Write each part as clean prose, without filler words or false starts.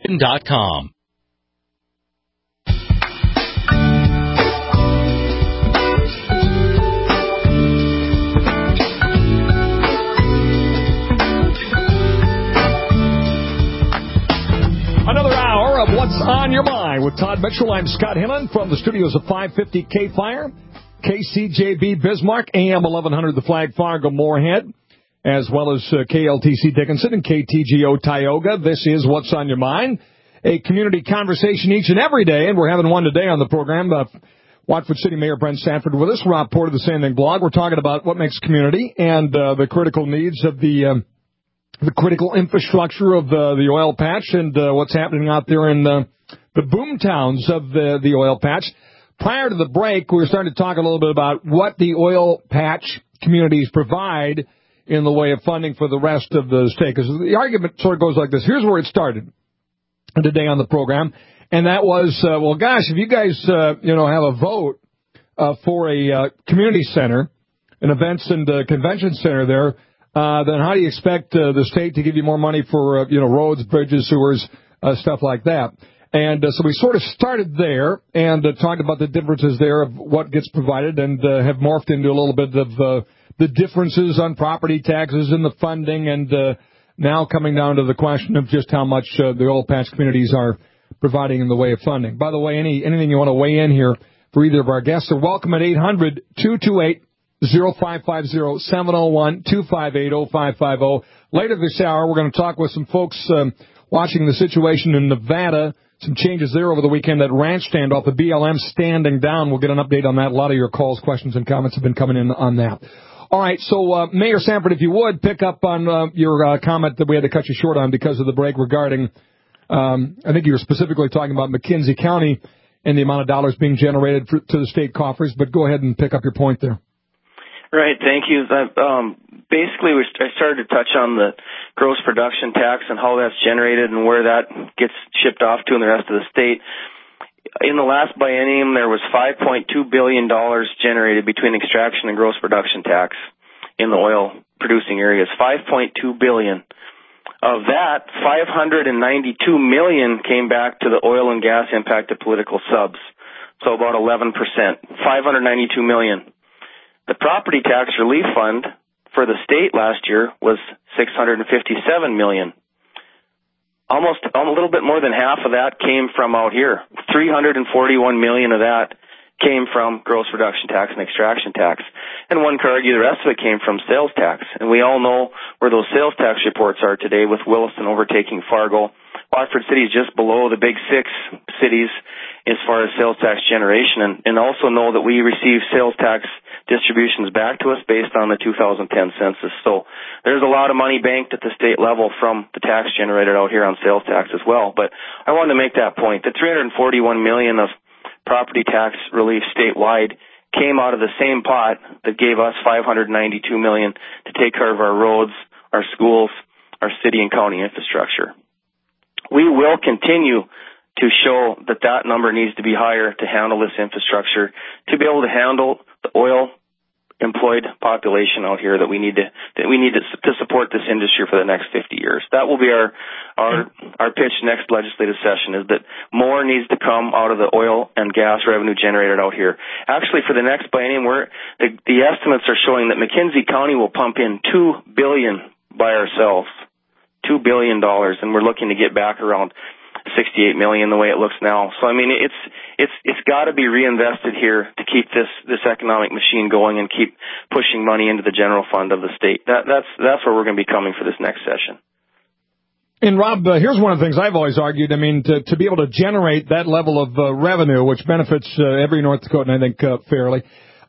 KLTC.com. Another hour of What's on Your Mind with Todd Mitchell. I'm Scott Hinnon from the studios of 550 K-Fire, KCJB Bismarck, AM 1100 The Flag Fargo Moorhead, as well as KLTC Dickinson and KTGO Tioga. This is What's on Your Mind, a community conversation each and every day, and we're having one today on the program. Watford City Mayor Brent Sanford with us, Rob Porter of the Sanding Blog. We're talking about what makes community and the critical needs of the critical infrastructure of the oil patch and what's happening out there in the boom towns of the oil patch. Prior to the break, we were starting to talk a little bit about what the oil patch communities provide in the way of funding for the rest of the state. Because the argument sort of goes like this. Here's where it started today on the program, and that was, well, gosh, if you guys, have a vote for a community center, an events and convention center there, then how do you expect the state to give you more money for, roads, bridges, sewers, stuff like that? And so we sort of started there and talked about the differences there of what gets provided and have morphed into a little bit of the differences on property taxes and the funding and now coming down to the question of just how much the oil patch communities are providing in the way of funding. By the way, anything you want to weigh in here for either of our guests are welcome at 800-228 0550 701-258-0550. Later this hour, we're going to talk with some folks watching the situation in Nevada, some changes there over the weekend at ranch standoff, the BLM standing down. We'll get an update on that. A lot of your calls, questions, and comments have been coming in on that. All right, so Mayor Sanford, if you would, pick up on your comment that we had to cut you short on because of the break regarding, I think you were specifically talking about McKenzie County and the amount of dollars being generated to the state coffers, but go ahead and pick up your point there. Right, thank you. Basically, I started to touch on the gross production tax and how that's generated and where that gets shipped off to in the rest of the state. In the last biennium, there was $5.2 billion generated between extraction and gross production tax in the oil-producing areas. $5.2 billion. Of that, $592 million came back to the oil and gas impacted political subs, so about 11%. $592 million. The property tax relief fund for the state last year was $657 million. Almost a little bit more than half of that came from out here. $341 million of that came from gross production tax and extraction tax. And one could argue the rest of it came from sales tax. And we all know where those sales tax reports are today with Williston overtaking Fargo. Watford City is just below the big six cities as far as sales tax generation, and also know that we receive sales tax distributions back to us based on the 2010 census. So there's a lot of money banked at the state level from the tax generated out here on sales tax as well. But I wanted to make that point. The $341 million of property tax relief statewide came out of the same pot that gave us $592 million to take care of our roads, our schools, our city and county infrastructure. We will continue to show that that number needs to be higher to handle this infrastructure, to be able to handle the oil employed population out here that we need to support this industry for the next 50 years. That will be our pitch next legislative session, is that more needs to come out of the oil and gas revenue generated out here. Actually, for the next biennium, the estimates are showing that McKenzie County will pump in $2 billion by ourselves. $2 billion, and we're looking to get back around $68 million the way it looks now. So I mean, it's got to be reinvested here to keep this economic machine going and keep pushing money into the general fund of the state. That's where we're going to be coming for this next session. And Rob, here's one of the things I've always argued. I mean, to be able to generate that level of revenue, which benefits every North Dakotan, I think, fairly,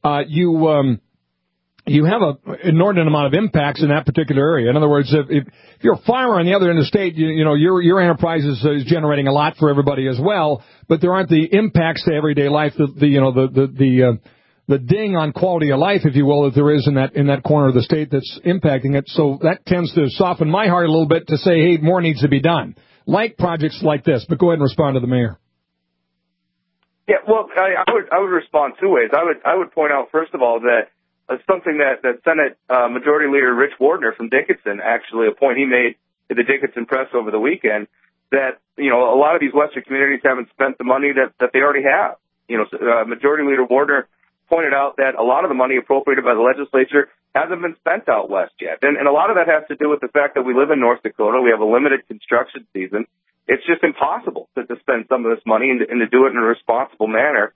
you have an inordinate amount of impacts in that particular area. In other words, if you're a farmer on the other end of the state, your enterprise is generating a lot for everybody as well, but there aren't the impacts to everyday life, the ding on quality of life, if you will, that there is in that corner of the state that's impacting it. So that tends to soften my heart a little bit to say, hey, more needs to be done, like projects like this. But go ahead and respond to the mayor. Yeah, well, I would respond two ways. I would point out, first of all, that something that Senate Majority Leader Rich Wardner from Dickinson, actually a point he made to the Dickinson Press over the weekend, that, a lot of these Western communities haven't spent the money that they already have. Majority Leader Warner pointed out that a lot of the money appropriated by the legislature hasn't been spent out west yet. And a lot of that has to do with the fact that we live in North Dakota. We have a limited construction season. It's just impossible to spend some of this money and to do it in a responsible manner.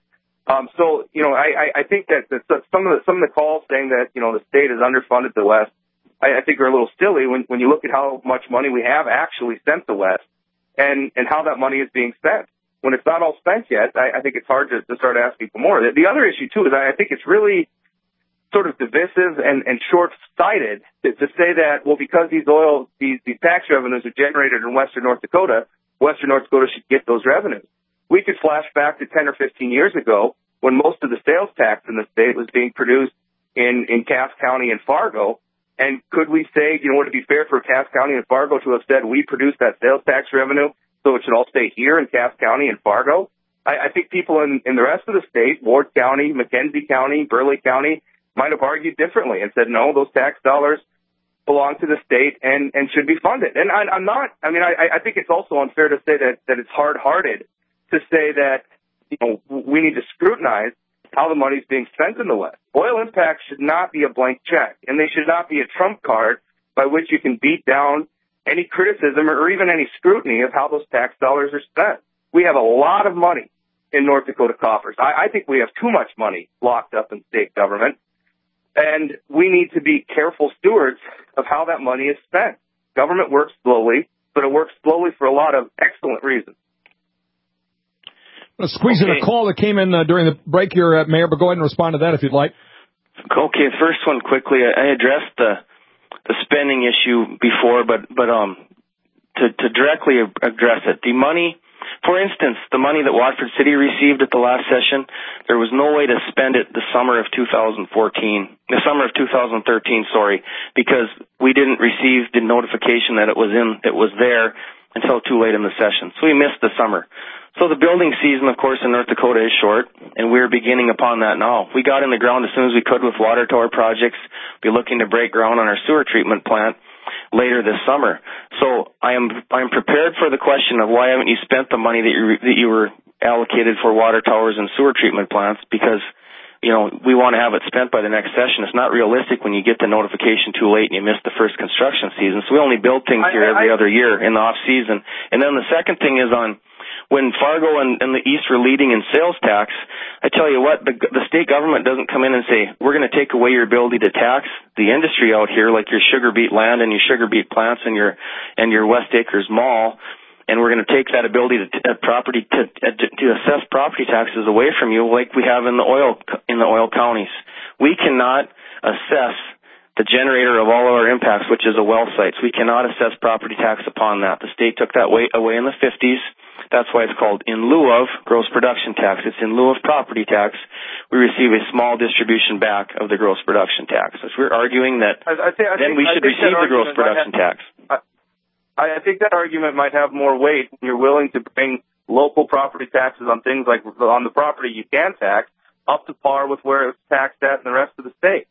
I think that some of the calls saying that, the state is underfunded the West, I think are a little silly when you look at how much money we have actually sent the West and how that money is being spent. When it's not all spent yet, I think it's hard to start asking for more. The other issue, too, is I think it's really sort of divisive and short-sighted to say that, well, because these tax revenues are generated in Western North Dakota should get those revenues. We could flash back to 10 or 15 years ago when most of the sales tax in the state was being produced in Cass County and Fargo. And could we say, would it be fair for Cass County and Fargo to have said we produce that sales tax revenue, so it should all stay here in Cass County and Fargo? I think people in the rest of the state, Ward County, McKenzie County, Burleigh County, might have argued differently and said, no, those tax dollars belong to the state and should be funded. And I think it's also unfair to say that it's hard-hearted to say that, we need to scrutinize how the money is being spent in the West. Oil impacts should not be a blank check, and they should not be a trump card by which you can beat down any criticism or even any scrutiny of how those tax dollars are spent. We have a lot of money in North Dakota coffers. I think we have too much money locked up in state government, and we need to be careful stewards of how that money is spent. Government works slowly, but it works slowly for a lot of excellent reasons. Let's squeeze in a call that came in during the break here, Mayor, but go ahead and respond to that if you'd like. Okay, first one quickly. I addressed the spending issue before, but to directly address it, the money, for instance, the money that Watford City received at the last session, there was no way to spend it the summer of 2013, because we didn't receive the notification that it was there until too late in the session. So we missed the summer. So the building season, of course, in North Dakota is short, and we're beginning upon that now. We got in the ground as soon as we could with water tower projects, be looking to break ground on our sewer treatment plant later this summer. So I'm prepared for the question of why haven't you spent the money that you were allocated for water towers and sewer treatment plants, because we want to have it spent by the next session. It's not realistic when you get the notification too late and you miss the first construction season. So we only build things here every other year in the off season. And then the second thing is on when Fargo and the East were leading in sales tax, I tell you what, the state government doesn't come in and say, we're going to take away your ability to tax the industry out here, like your sugar beet land and your sugar beet plants and your West Acres Mall, and we're going to take that ability to assess property taxes away from you, like we have in the oil counties. We cannot assess the generator of all of our impacts, which is a well sites. We cannot assess property tax upon that. The state took that away in the 50s. That's why it's called in lieu of gross production tax. It's in lieu of property tax. We receive a small distribution back of the gross production tax. So we're arguing that then we should receive the gross production tax. I think that argument might have more weight when you're willing to bring local property taxes on things like on the property you can tax up to par with where it's taxed at in the rest of the state.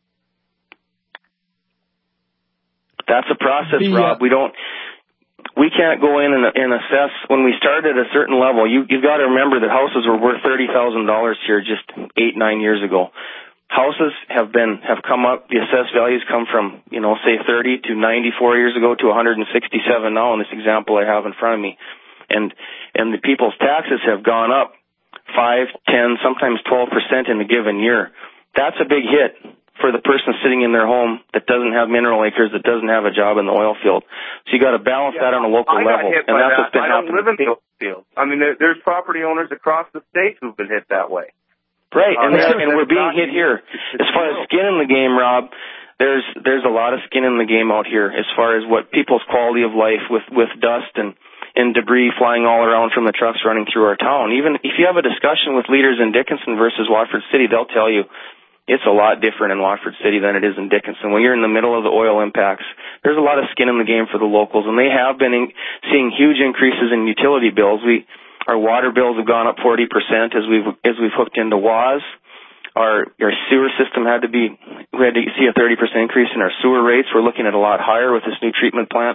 That's a process, Rob. We can't go in and assess. When we start at a certain level, you've got to remember that houses were worth $30,000 here just 8-9 years ago. Houses have come up. The assessed values come from, say 30 to 94 years ago to 167 now in this example I have in front of me. And the people's taxes have gone up 5, 10, sometimes 12% in a given year. That's a big hit for the person sitting in their home that doesn't have mineral acres, that doesn't have a job in the oil field. So you got to balance that on a local level. And that's what's been happening. I don't live in the oil field. I mean, there's property owners across the state who've been hit that way. Right, and we're being hit here. As far as skin in the game, Rob, there's a lot of skin in the game out here as far as what people's quality of life with dust and debris flying all around from the trucks running through our town. Even if you have a discussion with leaders in Dickinson versus Watford City, they'll tell you it's a lot different in Watford City than it is in Dickinson. When you're in the middle of the oil impacts, there's a lot of skin in the game for the locals, and they have been seeing huge increases in utility bills. Our water bills have gone up 40% as we've hooked into WAS. Our sewer system we had to see a 30% increase in our sewer rates. We're looking at a lot higher with this new treatment plant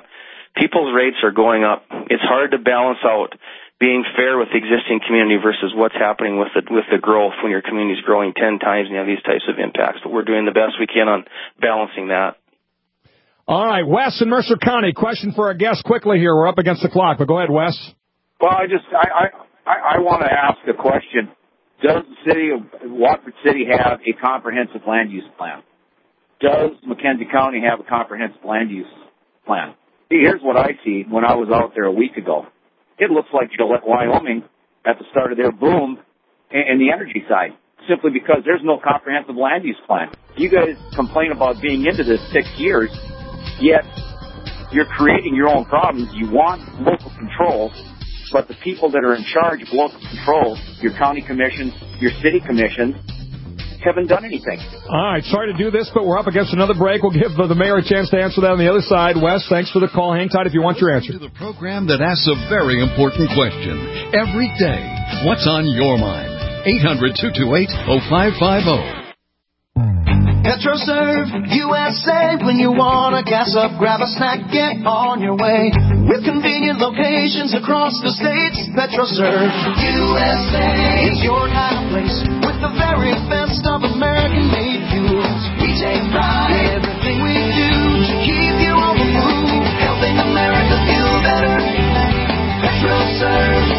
people's rates are going up. It's hard to balance out being fair with the existing community versus what's happening with the growth when your community's growing 10 times and you have these types of impacts. But we're doing the best we can on balancing that. All right, Wes in Mercer County. Question for our guest quickly here. We're up against the clock, but go ahead, Wes. Well, I want to ask a question. Does the city of Watford City have a comprehensive land use plan? Does McKenzie County have a comprehensive land use plan? See, here's what I see when I was out there a week ago. It looks like Gillette, Wyoming, at the start of their boom in the energy side, simply because there's no comprehensive land use plan. You guys complain about being into this 6 years, yet you're creating your own problems. You want local control, but the people that are in charge of local control, your county commissions, your city commissions, haven't done anything. All right, sorry to do this, but we're up against another break. We'll give the mayor a chance to answer that on the other side. Wes, thanks for the call. Hang tight if you want your answer. To the program that asks a very important question every day. What's on your mind? 800-228-0550. PetroServe USA. When you want to gas up, grab a snack, get on your way. With convenient locations across the states, PetroServe USA is your kind of place. With the very best of American-made fuels, we take pride in everything we do to keep you on the move, helping America feel better. PetroServe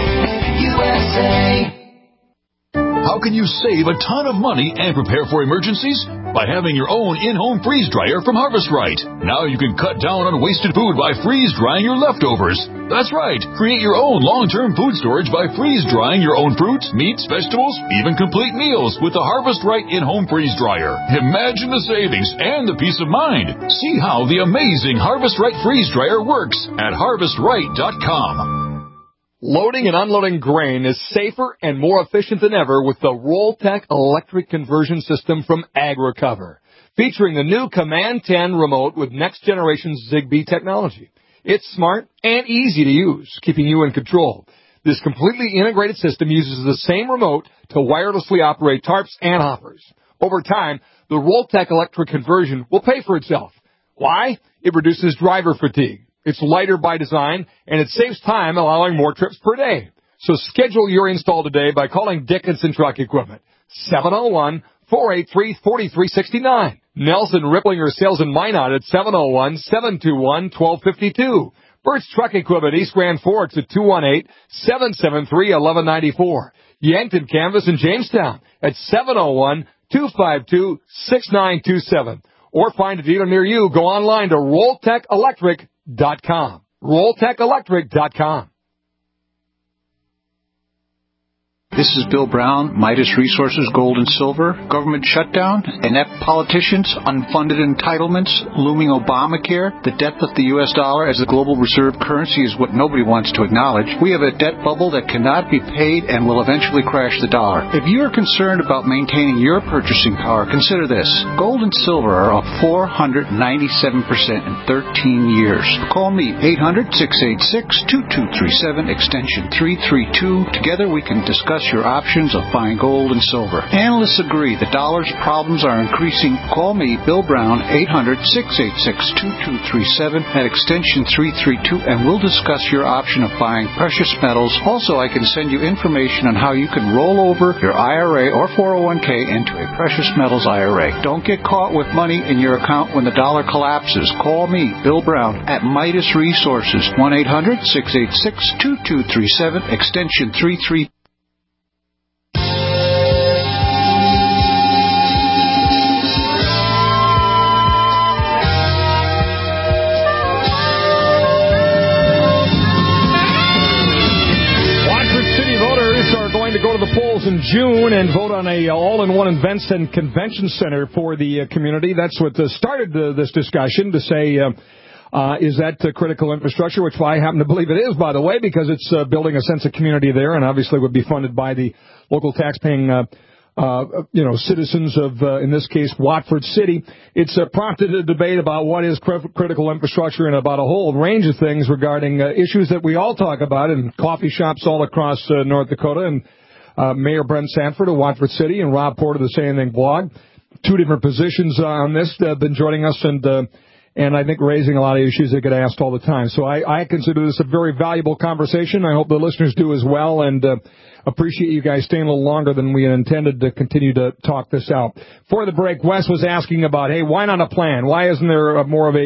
USA. How can you save a ton of money and prepare for emergencies? By having your own in-home freeze dryer from Harvest Right. Now you can cut down on wasted food by freeze drying your leftovers. That's right. Create your own long-term food storage by freeze drying your own fruits, meats, vegetables, even complete meals with the Harvest Right in-home freeze dryer. Imagine the savings and the peace of mind. See how the amazing Harvest Right freeze dryer works at harvestright.com. Loading and unloading grain is safer and more efficient than ever with the Rolltech electric conversion system from AgRecover, featuring the new Command 10 remote with next-generation Zigbee technology. It's smart and easy to use, keeping you in control. This completely integrated system uses the same remote to wirelessly operate tarps and hoppers. Over time, the Rolltech electric conversion will pay for itself. Why? It reduces driver fatigue. It's lighter by design, and it saves time, allowing more trips per day. So schedule your install today by calling Dickinson Truck Equipment, 701-483-4369. Nelson Ripplinger Sales in Minot at 701-721-1252. Burt's Truck Equipment, East Grand Forks at 218-773-1194. Yankton Canvas in Jamestown at 701-252-6927. Or find a dealer near you. Go online to RolltechElectric.com. RolltechElectric.com. This is Bill Brown, Midas Resources, Gold and Silver, government shutdown, inept politicians, unfunded entitlements, looming Obamacare, the death of the U.S. dollar as the global reserve currency is what nobody wants to acknowledge. We have a debt bubble that cannot be paid and will eventually crash the dollar. If you are concerned about maintaining your purchasing power, consider this. Gold and silver are up 497% in 13 years. Call me, 800-686-2237, extension 332. Together we can discuss your options of buying gold and silver. Analysts agree the dollar's problems are increasing. Call me, Bill Brown, 800-686-2237 at extension 332, and we'll discuss your option of buying precious metals. Also, I can send you information on how you can roll over your IRA or 401k into a precious metals IRA. Don't get caught with money in your account when the dollar collapses. Call me, Bill Brown, at Midas Resources, 1-800-686-2237, extension 332. To go to the polls in June and vote on a all-in-one events and convention center for the community. That's what started this discussion to say, is that critical infrastructure, which I happen to believe it is, by the way, because it's building a sense of community there and obviously would be funded by the local taxpaying citizens of, in this case, Watford City. It's prompted a debate about what is critical infrastructure and about a whole range of things regarding issues that we all talk about in coffee shops all across North Dakota. And Mayor Brent Sanford of Watford City and Rob Porter of the Say Anything blog, two different positions on this, been joining us. And and I think raising a lot of issues that get asked all the time. So I consider this a very valuable conversation. I hope the listeners do as well, and appreciate you guys staying a little longer than we had intended to continue to talk this out. For the break, Wes was asking about, hey, why not a plan? Why isn't there more of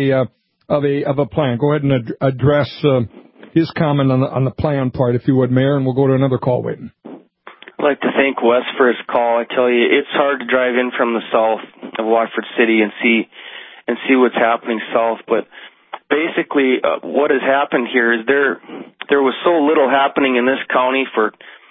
a plan? Go ahead and address his comment on the plan part, if you would, Mayor, and we'll go to another call waiting. I'd like to thank Wes for his call. I tell you, it's hard to drive in from the south of Watford City and see what's happening south. But basically, what has happened here is there was so little happening in this county for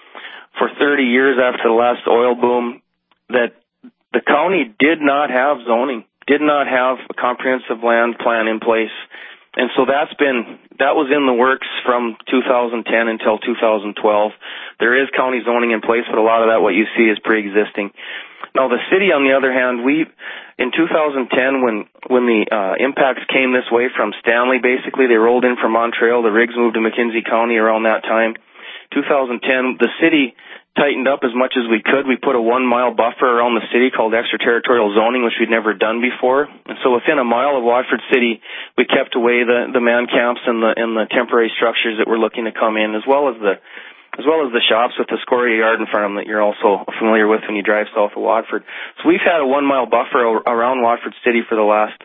30 years after the last oil boom that the county did not have zoning, did not have a comprehensive land plan in place. And so that was in the works from 2010 until 2012. There is county zoning in place, but a lot of that, what you see, is pre-existing. Now, the city, on the other hand, in 2010, when the impacts came this way from Stanley, basically, they rolled in from Montreal. The rigs moved to McKenzie County around that time. 2010, the city tightened up as much as we could. We put a 1-mile buffer around the city called extraterritorial zoning, which we'd never done before. And so within a mile of Watford City, we kept away the man camps and the temporary structures that were looking to come in, as well as the shops with the Scoria Yard in front of them that you're also familiar with when you drive south of Watford. So we've had a 1-mile buffer around Watford City for the last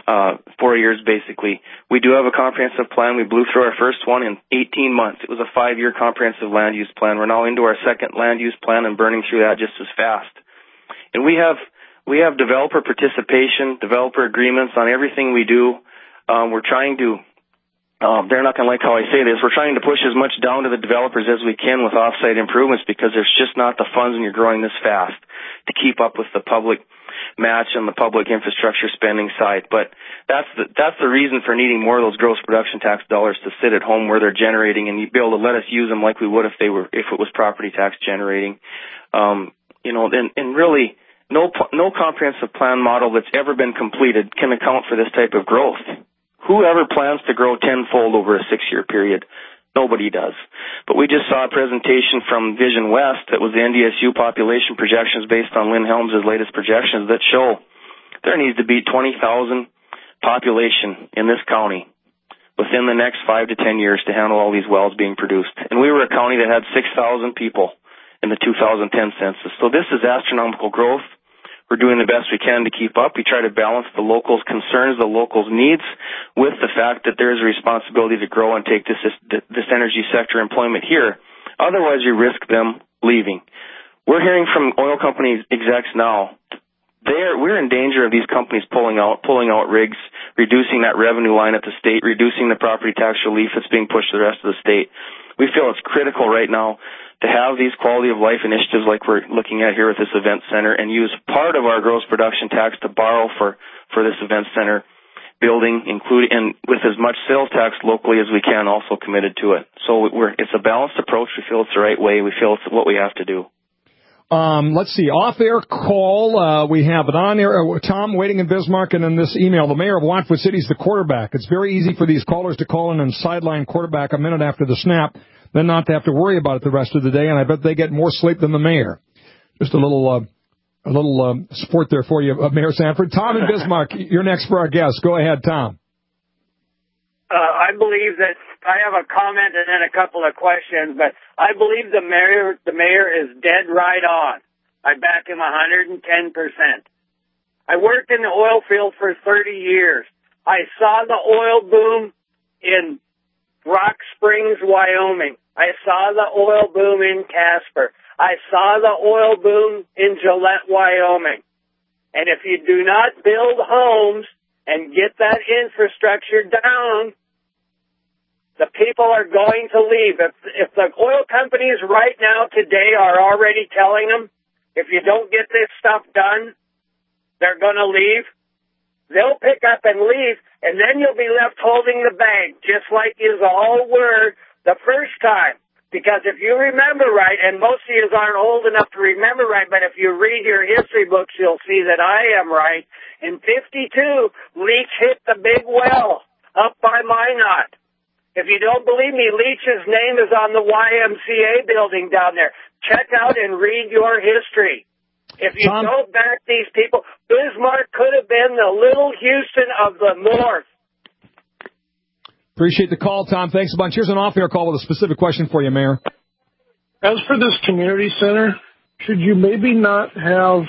4 years, basically. We do have a comprehensive plan. We blew through our first one in 18 months. It was a 5-year comprehensive land use plan. We're now into our second land use plan and burning through that just as fast. And we have developer participation, developer agreements on everything we do. We're trying to, they're not going to like how I say this, we're trying to push as much down to the developers as we can with off-site improvements, because there's just not the funds when you're growing this fast to keep up with the public match on the public infrastructure spending side. But that's the reason for needing more of those gross production tax dollars to sit at home where they're generating, and you'd be able to let us use them like we would if it was property tax generating. And really no comprehensive plan model that's ever been completed can account for this type of growth. Whoever plans to grow tenfold over a 6-year period? Nobody does. But we just saw a presentation from Vision West that was the NDSU population projections based on Lynn Helms' latest projections that show there needs to be 20,000 population in this county within the next 5 to 10 years to handle all these wells being produced. And we were a county that had 6,000 people in the 2010 census. So this is astronomical growth. We're doing the best we can to keep up. We try to balance the locals' concerns, the locals' needs, with the fact that there is a responsibility to grow and take this energy sector employment here. Otherwise, you risk them leaving. We're hearing from oil company execs now. We're in danger of these companies pulling out rigs, reducing that revenue line at the state, reducing the property tax relief that's being pushed to the rest of the state. We feel it's critical right now to have these quality of life initiatives like we're looking at here with this event center, and use part of our gross production tax to borrow for this event center building, including, and with as much sales tax locally as we can, also committed to it. So it's a balanced approach. We feel it's the right way. We feel it's what we have to do. Let's see, off-air call. We have an on-air. Tom waiting in Bismarck, and then this email. The mayor of Watford City is the quarterback. It's very easy for these callers to call in and sideline quarterback a minute after the snap, then not to have to worry about it the rest of the day, and I bet they get more sleep than the mayor. Just a little support there for you, Mayor Sanford. Tom in Bismarck, you're next for our guest. Go ahead, Tom. I believe that I have a comment and then a couple of questions, but I believe the mayor is dead right on. I back him 110%. I worked in the oil field for 30 years. I saw the oil boom in Rock Springs, Wyoming. I saw the oil boom in Casper. I saw the oil boom in Gillette, Wyoming. And if you do not build homes and get that infrastructure down, the people are going to leave. If the oil companies right now today are already telling them, if you don't get this stuff done, they're going to leave, they'll pick up and leave, and then you'll be left holding the bag, just like you all were the first time. Because if you remember right, and most of you aren't old enough to remember right, but if you read your history books, you'll see that I am right. In 52, Leach hit the big well up by Minot. If you don't believe me, Leach's name is on the YMCA building down there. Check out and read your history. If you Tom? don't back these people, Bismarck could have been the little Houston of the North. Appreciate the call, Tom. Thanks a bunch. Here's an off-air call with a specific question for you, Mayor. As for this community center, should you maybe not have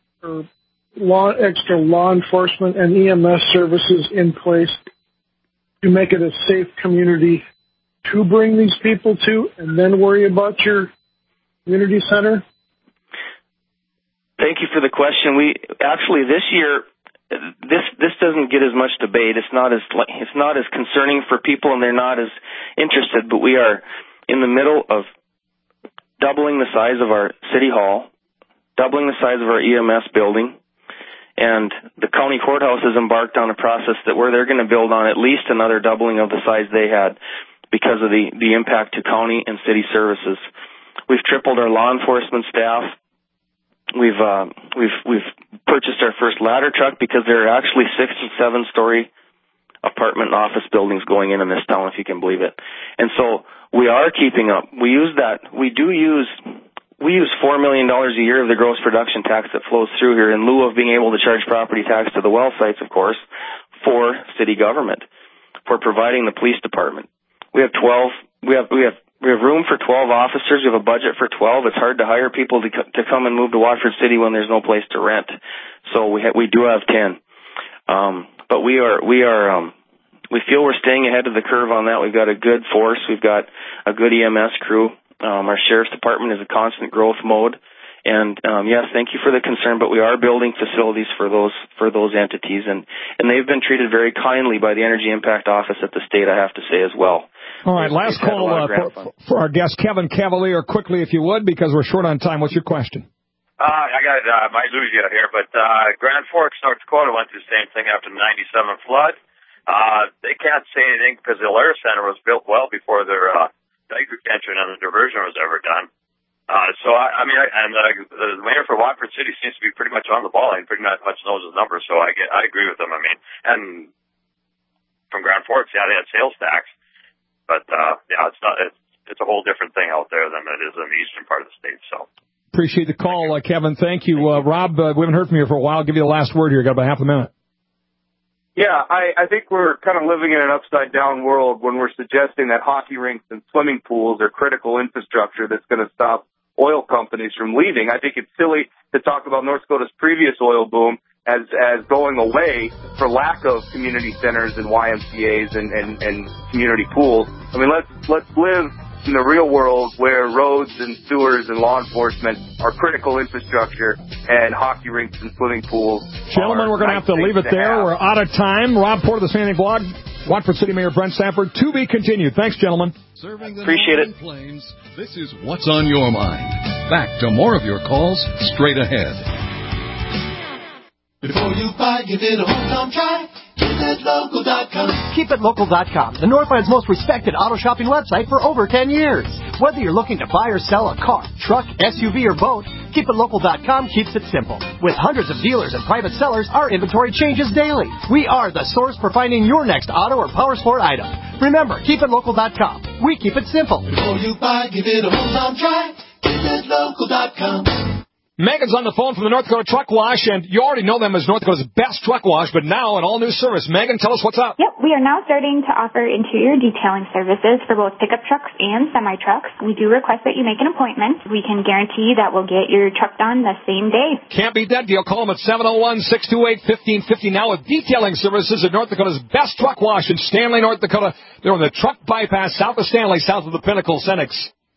extra law enforcement and EMS services in place to make it a safe community to bring these people to, and then worry about your community center? Thank you for the question. We actually this year, this doesn't get as much debate. It's not as concerning for people, and they're not as interested. But we are in the middle of doubling the size of our city hall, doubling the size of our EMS building, and the county courthouse has embarked on a process where they're going to build on at least another doubling of the size they had because of the impact to county and city services. We've tripled our law enforcement staff. We've purchased our first ladder truck because there are actually 6 and 7-story apartment and office buildings going in this town, if you can believe it. And so we are keeping up. We use $4 million a year of the gross production tax that flows through here in lieu of being able to charge property tax to the well sites, of course, for city government, for providing the police department. We have room for 12 officers. We have a budget for 12. It's hard to hire people to come and move to Watford City when there's no place to rent. So we do have 10. But we feel we're staying ahead of the curve on that. We've got a good force. We've got a good EMS crew. Our sheriff's department is a constant growth mode. And yes, thank you for the concern, but we are building facilities for those entities, and they've been treated very kindly by the Energy Impact Office at the state, I have to say as well. All right, last call for our guest, Kevin Cavalier, quickly if you would, because we're short on time. What's your question? I might lose you here, but Grand Forks, North Dakota went through the same thing after the 97 flood. They can't say anything because the Alaris Center was built well before their dike retention and the diversion was ever done. The mayor for Watford City seems to be pretty much on the ball and pretty much knows his numbers, so I agree with him. And from Grand Forks, yeah, they had sales tax, but it's a whole different thing out there than it is in the eastern part of the state. So appreciate the call, Kevin. Thank you, Rob. We haven't heard from you for a while. I'll give you the last word here. Got about half a minute. Yeah, I think we're kind of living in an upside-down world when we're suggesting that hockey rinks and swimming pools are critical infrastructure that's going to stop oil companies from leaving. I think it's silly to talk about North Dakota's previous oil boom as going away for lack of community centers and YMCAs and community pools. I mean, let's live in the real world where roads and sewers and law enforcement are critical infrastructure and hockey rinks and swimming pools. Gentlemen, we're going to have to leave it there. We're out of time. Rob Porter, the Standing Blog, Watford City Mayor Brent Stafford, to be continued. Thanks, gentlemen. Appreciate it. Plains, this is What's on Your Mind. Back to more of your calls straight ahead. Before you buy, give it a home try. KeepItLocal.com. KeepItLocal.com, the Northland's most respected auto shopping website for over 10 years. Whether you're looking to buy or sell a car, truck, SUV, or boat, KeepItLocal.com keeps it simple. With hundreds of dealers and private sellers, our inventory changes daily. We are the source for finding your next auto or power sport item. Remember, KeepItLocal.com. We keep it simple. Before you buy, give it a home try. KeepItLocal.com. Megan's on the phone from the North Dakota Truck Wash, and you already know them as North Dakota's best truck wash, but now an all-new service. Megan, tell us what's up. Yep, we are now starting to offer interior detailing services for both pickup trucks and semi-trucks. We do request that you make an appointment. We can guarantee that we'll get your truck done the same day. Can't beat that deal. Call them at 701-628-1550 now with detailing services at North Dakota's best truck wash in Stanley, North Dakota. They're on the truck bypass south of Stanley, south of the Pinnacle Cenex.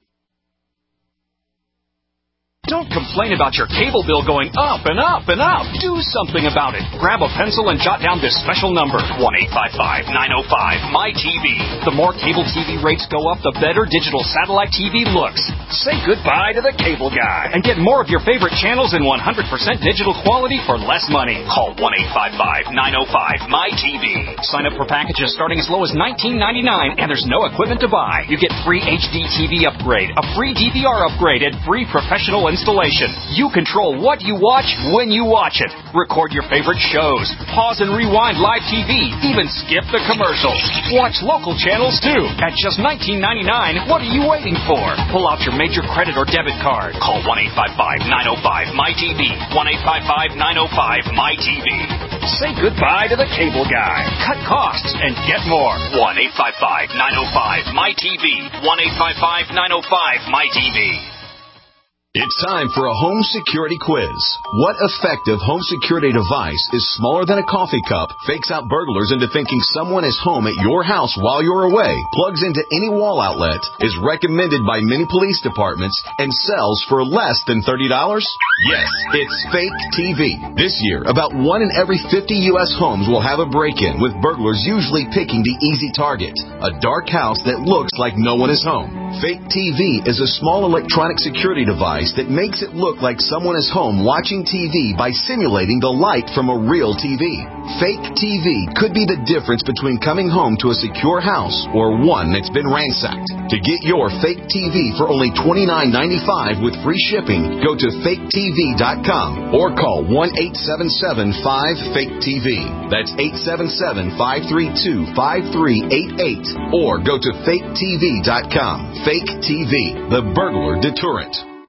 Don't complain about your cable bill going up and up and up. Do something about it. Grab a pencil and jot down this special number, 1-855-905-MY-TV. The more cable TV rates go up, the better digital satellite TV looks. Say goodbye to the cable guy and get more of your favorite channels in 100% digital quality for less money. Call 1-855-905-MY-TV. Sign up for packages starting as low as $19.99, and there's no equipment to buy. You get free HD TV upgrade, a free DVR upgrade, and free professional installation. installation. You control what you watch when you watch it. Record your favorite shows. Pause and rewind live TV. Even skip the commercials. Watch local channels too. At just $19.99, what are you waiting for? Pull out your major credit or debit card. Call 1-855-905-MyTV. 1-855-905-MyTV. Say goodbye to the cable guy. Cut costs and get more. 1-855-905-MyTV. 1-855-905-MyTV. It's time for a home security quiz. What effective home security device is smaller than a coffee cup, fakes out burglars into thinking someone is home at your house while you're away, plugs into any wall outlet, is recommended by many police departments, and sells for less than $30? Yes, it's Fake TV. This year, about 1 in every 50 U.S. homes will have a break-in, with burglars usually picking the easy target, a dark house that looks like no one is home. Fake TV is a small electronic security device that makes it look like someone is home watching TV by simulating the light from a real TV. Fake TV could be the difference between coming home to a secure house or one that's been ransacked. To get your Fake TV for only $29.95 with free shipping, go to faketv.com or call 1-877-5-FAKE-TV. That's 877-532-5388 or go to faketv.com. Fake TV, the burglar deterrent.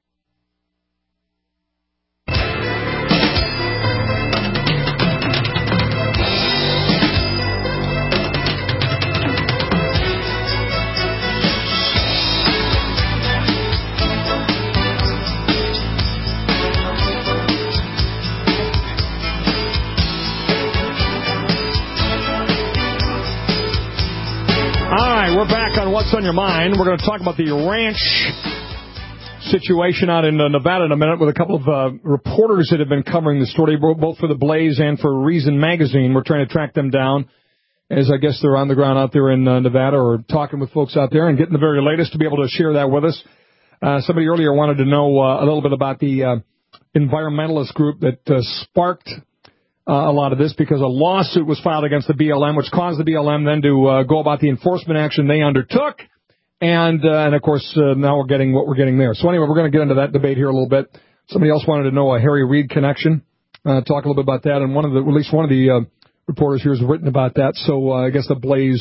We're back on What's on Your Mind. We're going to talk about the ranch situation out in Nevada in a minute with a couple of reporters that have been covering the story, both for The Blaze and for Reason Magazine. We're trying to track them down, as I guess they're on the ground out there in Nevada or talking with folks out there and getting the very latest to be able to share that with us. Somebody earlier wanted to know a little bit about the environmentalist group that sparked a lot of this, because a lawsuit was filed against the BLM, which caused the BLM then to go about the enforcement action they undertook. And of course, now we're getting what we're getting there. So anyway, we're going to get into that debate here a little bit. Somebody else wanted to know a Harry Reid connection. Talk a little bit about that. And at least one of the reporters here has written about that. So I guess the Blaze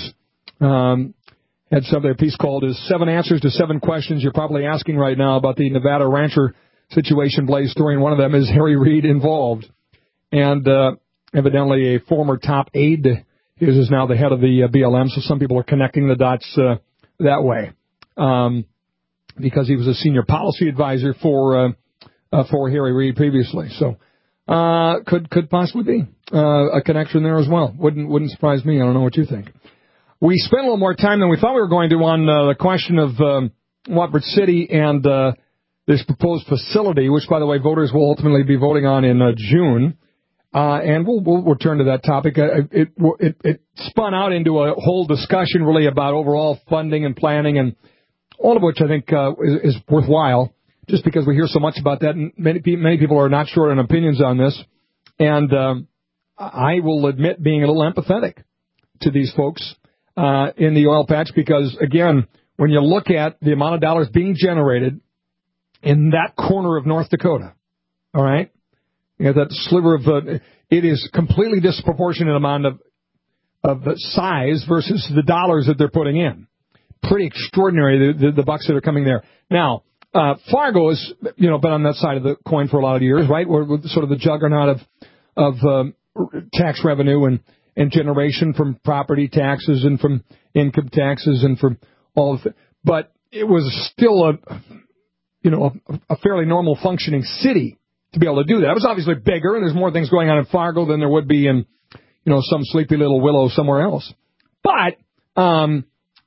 had a piece called "Is 7 Answers to 7 Questions You're Probably Asking Right Now About the Nevada Rancher Situation." Blaze story, and one of them is Harry Reid involved. And evidently a former top aide is now the head of the BLM, so some people are connecting the dots that way, because he was a senior policy advisor for Harry Reid previously. So could possibly be a connection there as well. Wouldn't surprise me. I don't know what you think. We spent a little more time than we thought we were going to on the question of Watford City and this proposed facility, which, by the way, voters will ultimately be voting on in June. And we'll return to that topic. It spun out into a whole discussion really about overall funding and planning, and all of which I think is worthwhile, just because we hear so much about that. And many people are not short on opinions on this. And I will admit being a little empathetic to these folks in the oil patch, because, again, when you look at the amount of dollars being generated in that corner of North Dakota, all right? You know, that sliver of it is completely disproportionate amount of the size versus the dollars that they're putting in. Pretty extraordinary, the bucks that are coming there. Now, Fargo has, been on that side of the coin for a lot of years, right? We're sort of the juggernaut of tax revenue and generation from property taxes and from income taxes and from all of it. But it was still a fairly normal functioning city to be able to do that. It was obviously bigger, and there's more things going on in Fargo than there would be in, some sleepy little willow somewhere else. But, not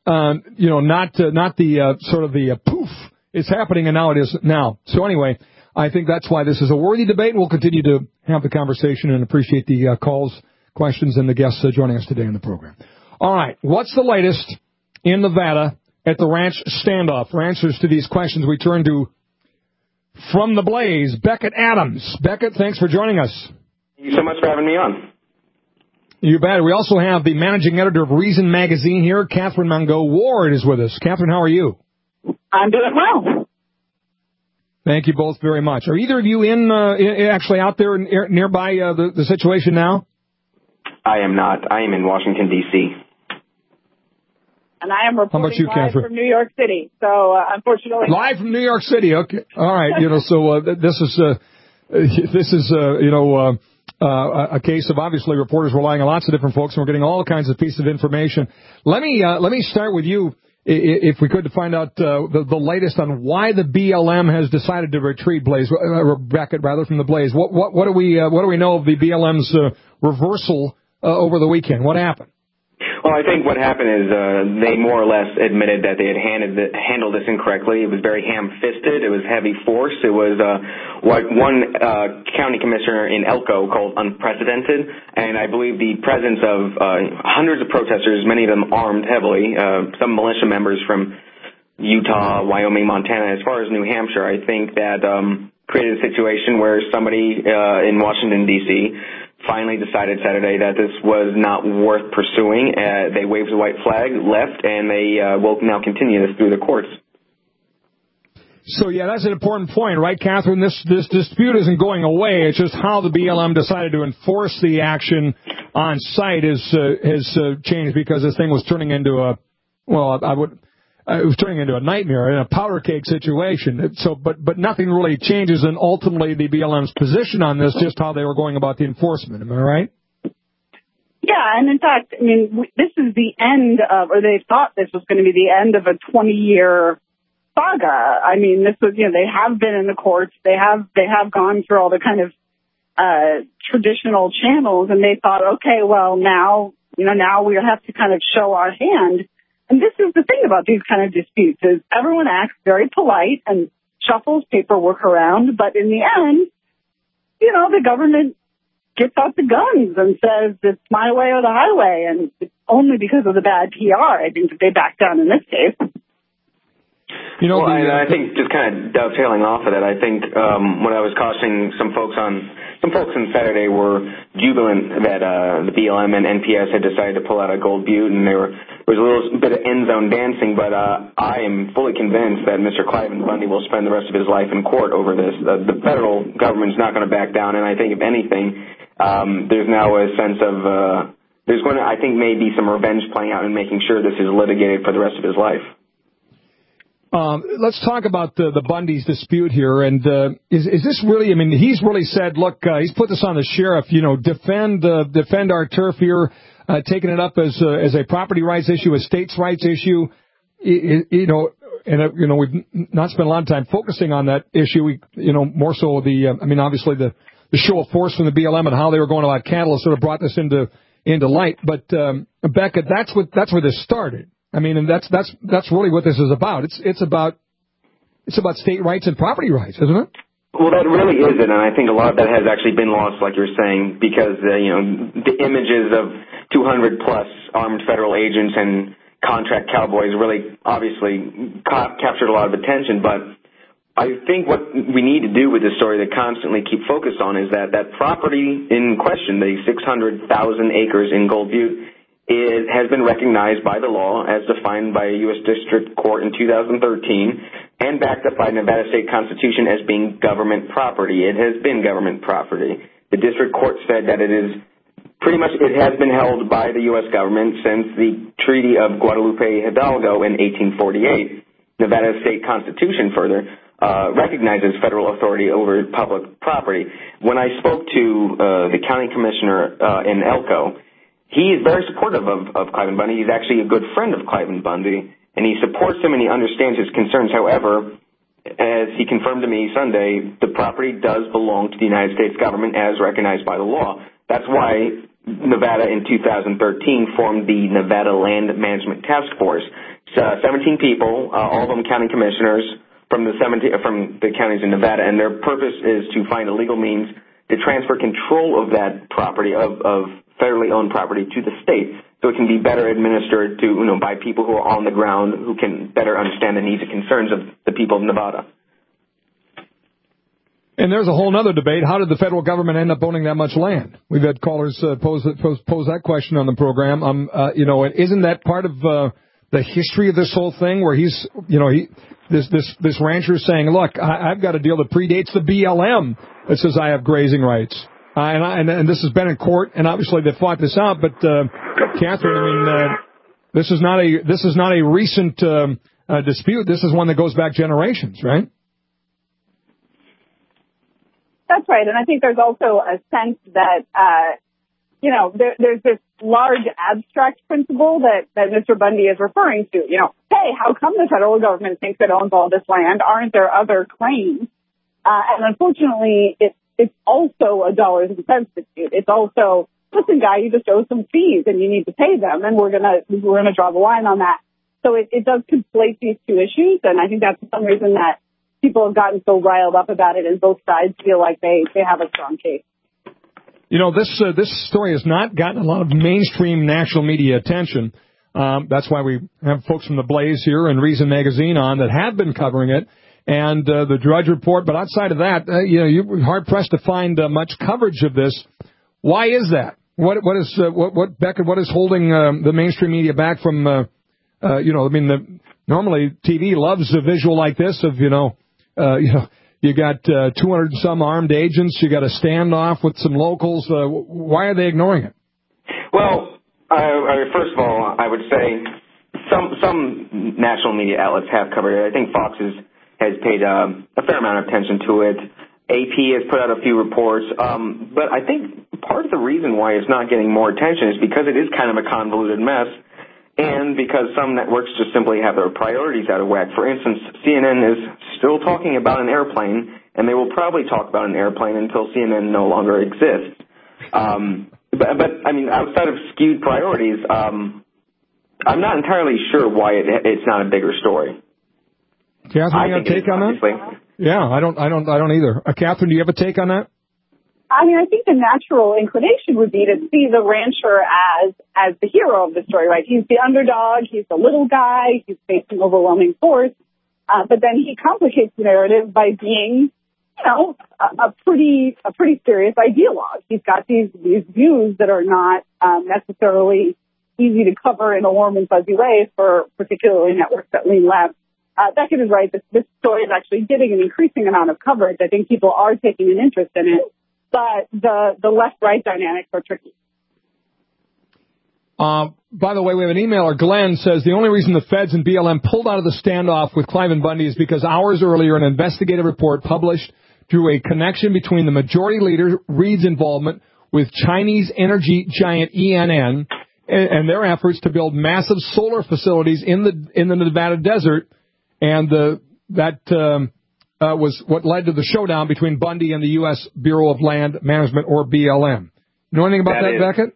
the sort of the poof, it's happening, and now it is now. So anyway, I think that's why this is a worthy debate. We'll continue to have the conversation and appreciate the calls, questions, and the guests joining us today in the program. All right, what's the latest in Nevada at the ranch standoff? For answers to these questions, we turn to From the Blaze, Beckett Adams. Beckett, thanks for joining us. Thank you so much for having me on. You bet. We also have the managing editor of Reason Magazine here, Catherine Mongo Ward, is with us. Catherine, how are you? I'm doing well. Thank you both very much. Are either of you actually out there nearby the situation now? I am not. I am in Washington, D.C. And I am reporting live Catherine? from New York City. So, unfortunately... Live from New York City. Okay. All right. So this is a case of obviously reporters relying on lots of different folks, and we're getting all kinds of pieces of information. Let me start with you, if we could, to find out the latest on why the BLM has decided to retreat, Blaze, Beckett, rather, from the Blaze. What do we know of the BLM's reversal over the weekend? What happened? Well, I think what happened is they more or less admitted that they had handled this incorrectly. It was very ham-fisted. It was heavy force. It was what one county commissioner in Elko called unprecedented. And I believe the presence of hundreds of protesters, many of them armed heavily, some militia members from Utah, Wyoming, Montana, as far as New Hampshire, I think that created a situation where somebody in Washington, D.C., finally decided Saturday that this was not worth pursuing. They waved the white flag, left, and they will now continue this through the courts. So, yeah, that's an important point, right, Catherine? This dispute isn't going away. It's just how the BLM decided to enforce the action on site has changed, because this thing was turning into it was turning into a nightmare and a powder cake situation. So, but nothing really changes in ultimately the BLM's position on this, just how they were going about the enforcement. Am I right? Yeah, and in fact, I mean, this is the end of, or they thought this was going to be the end of a 20-year saga. I mean, this was, they have been in the courts. They have gone through all the kind of traditional channels, and they thought, okay, well, now we have to kind of show our hand. And this is the thing about these kind of disputes, is everyone acts very polite and shuffles paperwork around, but in the end, the government gets out the guns and says it's my way or the highway, and it's only because of the bad PR, I think, that they back down in this case. I think just kind of dovetailing off of that, I think when I was cautioning some folks on Saturday were jubilant that the BLM and NPS had decided to pull out of Gold Butte, and there was a little bit of end zone dancing, but I am fully convinced that Mr. Cliven Bundy will spend the rest of his life in court over this. The federal government's not going to back down, and I think if anything, there's now a sense of I think maybe some revenge playing out and making sure this is litigated for the rest of his life. Let's talk about the Bundy's dispute here. And is this really, I mean, he's really said, look, he's put this on the sheriff, defend our turf here, taking it up as a property rights issue, a states' rights issue. We've not spent a lot of time focusing on that issue. More so obviously the show of force from the BLM and how they were going about cattle sort of brought this into light. But Becca, that's where this started. I mean, and that's really what this is about. It's about state rights and property rights, isn't it? Well, that really is it, and I think a lot of that has actually been lost, like you're saying, because the images of 200 plus armed federal agents and contract cowboys really obviously captured a lot of attention. But I think what we need to do with this story to constantly keep focused on is that property in question, the 600,000 acres in Gold Butte, it has been recognized by the law as defined by a U.S. District Court in 2013 and backed up by Nevada State Constitution as being government property. It has been government property. The District Court said that it has been held by the U.S. government since the Treaty of Guadalupe Hidalgo in 1848. Nevada State Constitution further recognizes federal authority over public property. When I spoke to the county commissioner in Elko, he is very supportive of Cliven Bundy. He's actually a good friend of Cliven Bundy, and he supports him and he understands his concerns. However, as he confirmed to me Sunday, the property does belong to the United States government as recognized by the law. That's why Nevada in 2013 formed the Nevada Land Management Task Force. 17 people, all of them county commissioners from the counties in Nevada, and their purpose is to find a legal means to transfer control of that property, of federally owned property, to the state, so it can be better administered by people who are on the ground, who can better understand the needs and concerns of the people of Nevada. And there's a whole other debate. How did the federal government end up owning that much land? We've had callers pose that question on the program. Isn't that part of the history of this whole thing, where he's, this rancher is saying, look, I've got a deal that predates the BLM that says I have grazing rights. And this has been in court, and obviously they fought this out. But Catherine, this is not a recent dispute. This is one that goes back generations, right? That's right, and I think there's also a sense that there's this large abstract principle that Mr. Bundy is referring to. Hey, how come the federal government thinks it owns all this land? Aren't there other claims? And unfortunately, it's also a dollars and cents dispute. It's also, listen, guy, you just owe some fees and you need to pay them, and we're gonna draw the line on that. So it does conflate these two issues, and I think that's some reason that people have gotten so riled up about it, and both sides feel like they have a strong case. This story has not gotten a lot of mainstream national media attention. That's why we have folks from The Blaze here and Reason Magazine on that have been covering it. And the Drudge Report, but outside of that, you're hard pressed to find much coverage of this. Why is that? What Beckett? What is holding the mainstream media back from? Normally TV loves a visual like this of you got 200 and some armed agents, you got a standoff with some locals. Why are they ignoring it? Well, first of all, I would say some national media outlets have covered it. I think Fox has paid a fair amount of attention to it. AP has put out a few reports. But I think part of the reason why it's not getting more attention is because it is kind of a convoluted mess, and because some networks just simply have their priorities out of whack. For instance, CNN is still talking about an airplane, and they will probably talk about an airplane until CNN no longer exists. But I mean, outside of skewed priorities, I'm not entirely sure why it's not a bigger story. Catherine, you have a take on that? Yeah, I don't either. Catherine, do you have a take on that? I mean, I think the natural inclination would be to see the rancher as the hero of the story, right? He's the underdog, he's the little guy, he's facing overwhelming force, but then he complicates the narrative by being, a pretty serious ideologue. He's got these views that are not necessarily easy to cover in a warm and fuzzy way for particularly networks that lean left. Beckett is right. This story is actually getting an increasing amount of coverage. I think people are taking an interest in it, but the left-right dynamics are tricky. By the way, we have an emailer. Glenn says the only reason the feds and BLM pulled out of the standoff with Clive and Bundy is because hours earlier an investigative report published drew a connection between the majority leader, Reid's involvement, with Chinese energy giant ENN and their efforts to build massive solar facilities in the Nevada desert. And that was what led to the showdown between Bundy and the U.S. Bureau of Land Management, or BLM. You know anything about that, Beckett?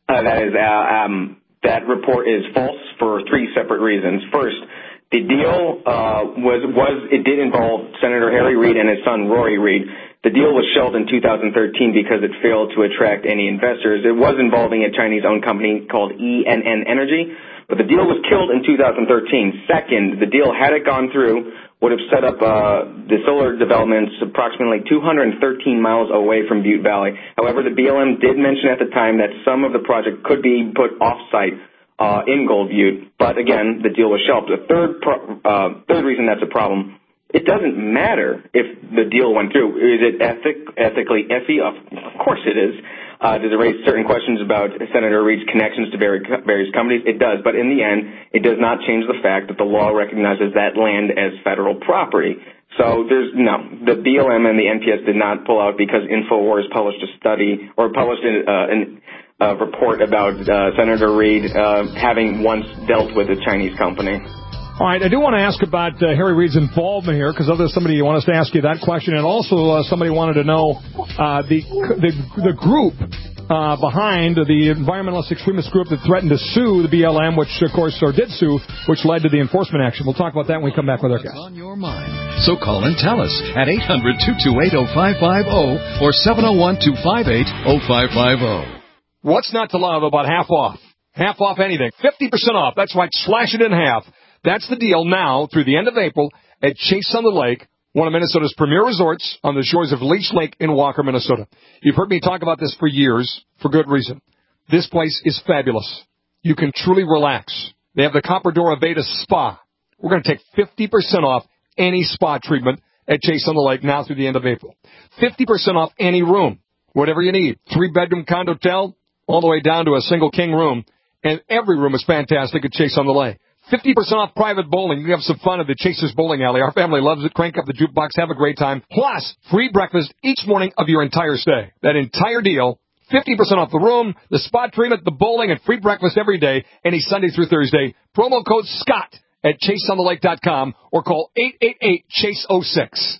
That report is false for three separate reasons. First, the deal it did involve Senator Harry Reid and his son Rory Reid. The deal was shelved in 2013 because it failed to attract any investors. It was involving a Chinese-owned company called ENN Energy, but the deal was killed in 2013. Second, the deal, had it gone through, would have set up the solar developments approximately 213 miles away from Butte Valley. However, the BLM did mention at the time that some of the project could be put off-site in Gold Butte, but again, the deal was shelved. The third reason that's a problem, it doesn't matter if the deal went through. Is it ethically iffy? Of course it is. Does it raise certain questions about Senator Reid's connections to various companies? It does, but in the end, it does not change the fact that the law recognizes that land as federal property. So the BLM and the NPS did not pull out because InfoWars published a study or published a report about Senator Reid having once dealt with a Chinese company. All right, I do want to ask about Harry Reid's involvement here, because there's somebody want us to ask you that question, and also somebody wanted to know the group behind the environmentalist extremist group that threatened to sue the BLM, which of course did sue, which led to the enforcement action. We'll talk about that when we come back with our guest. What's on your mind? So call and tell us at 800-228-0550 or 701-258-0550. What's not to love about half off? Half off anything. 50% off. That's right. Slash it in half. That's the deal now through the end of April at Chase on the Lake, one of Minnesota's premier resorts on the shores of Leech Lake in Walker, Minnesota. You've heard me talk about this for years, for good reason. This place is fabulous. You can truly relax. They have the Copper Aveda Spa. We're going to take 50% off any spa treatment at Chase on the Lake now through the end of April. 50% off any room, whatever you need. 3-bedroom condotel, all the way down to a single king room. And every room is fantastic at Chase on the Lake. 50% off private bowling. You can have some fun at the Chasers Bowling Alley. Our family loves it. Crank up the jukebox. Have a great time. Plus, free breakfast each morning of your entire stay. That entire deal, 50% off the room, the spa treatment, the bowling, and free breakfast every day, any Sunday through Thursday. Promo code SCOTT at ChaseOnTheLake.com or call 888-CHASE-06.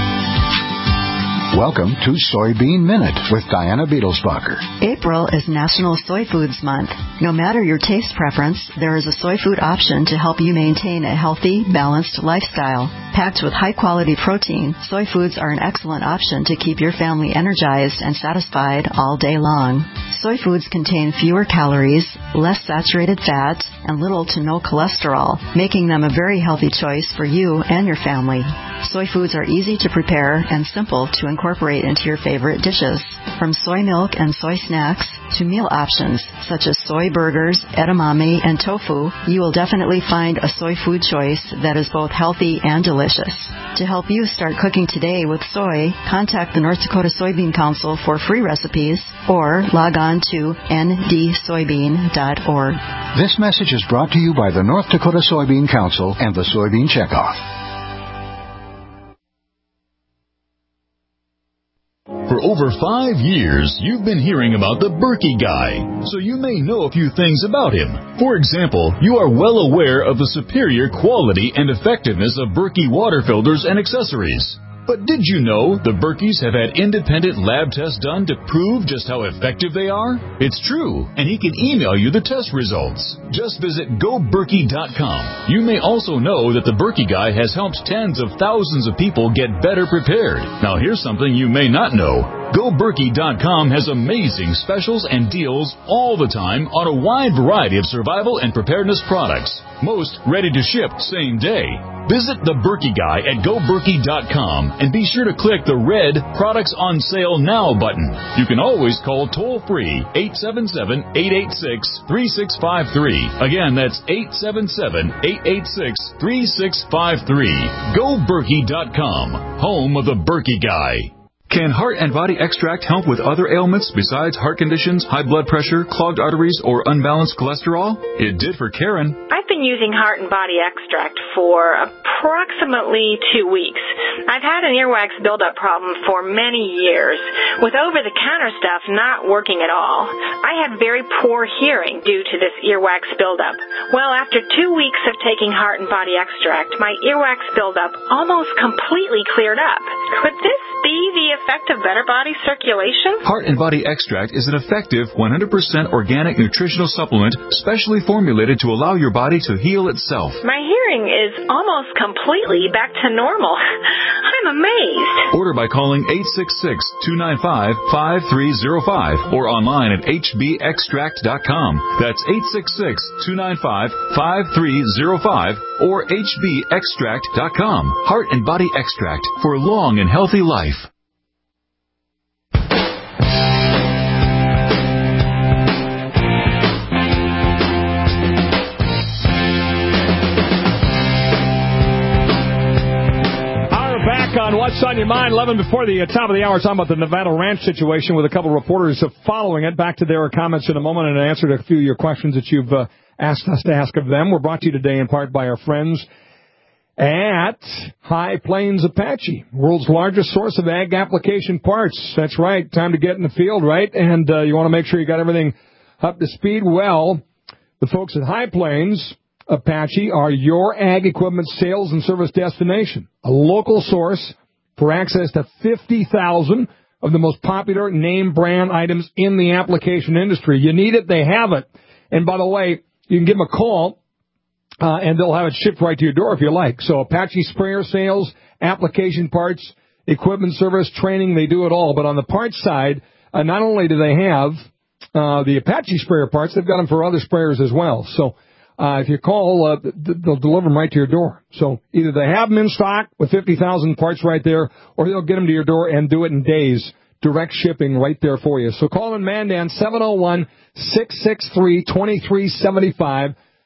Welcome to Soybean Minute with Diana Beetlesbacher. April is National Soy Foods Month. No matter your taste preference, there is a soy food option to help you maintain a healthy, balanced lifestyle. Packed with high-quality protein, soy foods are an excellent option to keep your family energized and satisfied all day long. Soy foods contain fewer calories, less saturated fats, and little to no cholesterol, making them a very healthy choice for you and your family. Soy foods are easy to prepare and simple to incorporate into your favorite dishes. From soy milk and soy snacks to meal options such as soy burgers, edamame, and tofu, you will definitely find a soy food choice that is both healthy and delicious. To help you start cooking today with soy, contact the North Dakota Soybean Council for free recipes or log on to ndsoybean.org. This message is brought to you by the North Dakota Soybean Council and the Soybean Checkoff. For over 5 years, you've been hearing about the Berkey Guy, so you may know a few things about him. For example, you are well aware of the superior quality and effectiveness of Berkey water filters and accessories. But did you know the Berkeys have had independent lab tests done to prove just how effective they are? It's true, and he can email you the test results. Just visit GoBerkey.com. You may also know that the Berkey Guy has helped tens of thousands of people get better prepared. Now here's something you may not know. GoBerkey.com has amazing specials and deals all the time on a wide variety of survival and preparedness products. Most ready to ship same day. Visit the Berkey Guy at GoBerkey.com and be sure to click the red Products on Sale Now button. You can always call toll-free 877-886-3653. Again, that's 877-886-3653. GoBerkey.com, home of the Berkey Guy. Can Heart and Body Extract help with other ailments besides heart conditions, high blood pressure, clogged arteries, or unbalanced cholesterol? It did for Karen. I've been using Heart and Body Extract for approximately 2 weeks. I've had an earwax buildup problem for many years, with over-the-counter stuff not working at all. I had very poor hearing due to this earwax buildup. Well, after 2 weeks of taking Heart and Body Extract, my earwax buildup almost completely cleared up. Could this be the effect of better body circulation? Heart and Body Extract is an effective 100% organic nutritional supplement specially formulated to allow your body to heal itself. My hearing is almost completely back to normal. I'm amazed. Order by calling 866-295-5305 or online at hbextract.com. That's 866-295-5305 or hbextract.com. Heart and Body Extract for a long and healthy life. On What's on Your Mind, 11 before the top of the hour, talking about the Nevada ranch situation with a couple of reporters following it. Back to their comments in a moment and answer to a few of your questions that you've asked us to ask of them. We're brought to you today in part by our friends at High Plains Apache, world's largest source of ag application parts. That's right. Time to get in the field, right? And you want to make sure you got everything up to speed. Well, the folks at High Plains Apache are your ag equipment sales and service destination, a local source for access to 50,000 of the most popular name brand items in the application industry. You need it, they have it. And by the way, you can give them a call, and they'll have it shipped right to your door if you like. So Apache sprayer sales, application parts, equipment service, training, they do it all. But on the parts side, not only do they have the Apache sprayer parts, they've got them for other sprayers as well. So if you call, they'll deliver them right to your door. So either they have them in stock with 50,000 parts right there, or they'll get them to your door and do it in days. Direct shipping right there for you. So call in Mandan, 701-663-2375.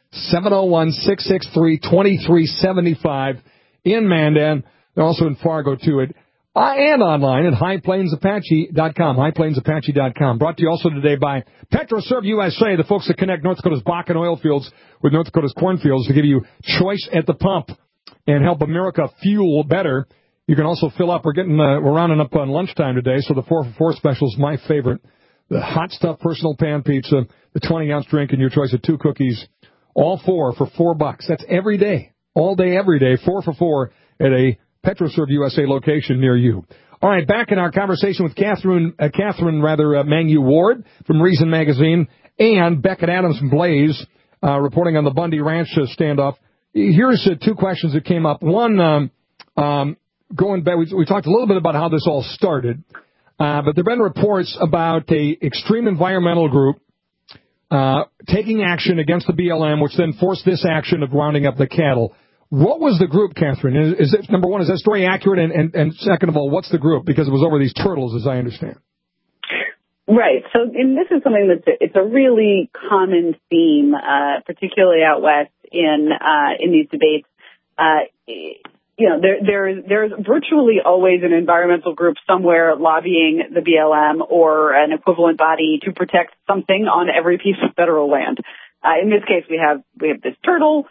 701-663-2375 in Mandan. They're also in Fargo, too, and online at highplainsapache.com, highplainsapache.com. Brought to you also today by PetroServe USA, the folks that connect North Dakota's Bakken oil fields with North Dakota's cornfields to give you choice at the pump and help America fuel better. You can also fill up. We're rounding up on lunchtime today, so the 4 for $4 special is my favorite. The hot stuff personal pan pizza, the 20-ounce drink, and your choice of 2 cookies, all 4 for $4. That's every day, all day, every day, 4 for $4 at a PetroServe USA location near you. All right, back in our conversation with Catherine Mangu Ward from Reason Magazine and Beckett Adams from Blaze, reporting on the Bundy Ranch standoff. Here's 2 questions that came up. One, going back, we talked a little bit about how this all started, but there have been reports about a extreme environmental group taking action against the BLM, which then forced this action of rounding up the cattle. What was the group, Catherine? Is it, number one, is that story accurate? And second of all, what's the group? Because it was over these turtles, as I understand. Right. So, and this is something it's a really common theme, particularly out west in these debates. There's virtually always an environmental group somewhere lobbying the BLM or an equivalent body to protect something on every piece of federal land. In this case, we have this turtle.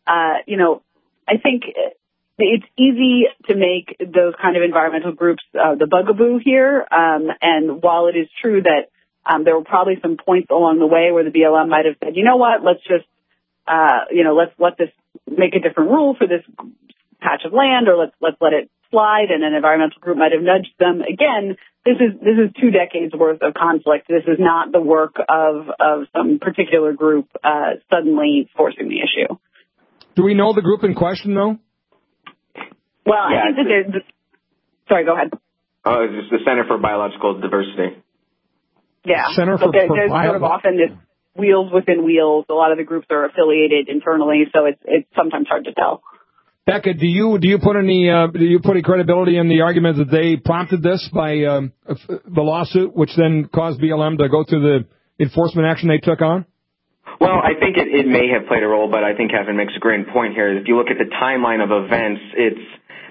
I think it's easy to make those kind of environmental groups the bugaboo here. And while it is true that there were probably some points along the way where the BLM might have said, you know what, let's just, let's let this make a different rule for this patch of land, or let's let it slide, and an environmental group might have nudged them. Again, this is 2 decades worth of conflict. This is not the work of some particular group suddenly forcing the issue. Do we know the group in question, though? Well, I think that sorry, go ahead. Oh, it's the Center for Biological Diversity. Yeah. Center for there's sort of often this wheels within wheels. A lot of the groups are affiliated internally, so it's sometimes hard to tell. Becca, do you put any credibility in the argument that they prompted this by the lawsuit, which then caused BLM to go through the enforcement action they took on? Well, I think it may have played a role, but I think Catherine makes a great point here. If you look at the timeline of events, it's